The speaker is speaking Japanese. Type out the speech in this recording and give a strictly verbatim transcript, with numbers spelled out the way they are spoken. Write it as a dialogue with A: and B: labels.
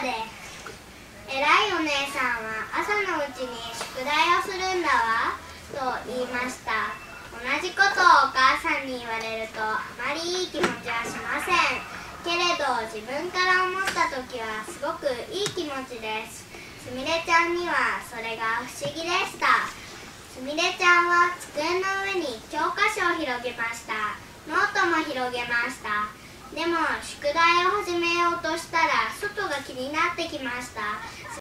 A: で偉いお姉さんは朝のうちに宿題をするんだわと言いました。同じことをお母さんに言われるとあまりいい気持ちはしませんけれど、自分から思った時はすごくいい気持ちです。すみれちゃんにはそれが不思議でした。すみれちゃんは机の上に教科書を広げました。ノートも広げました。でも宿題を始めようとしたら外が気になってきました。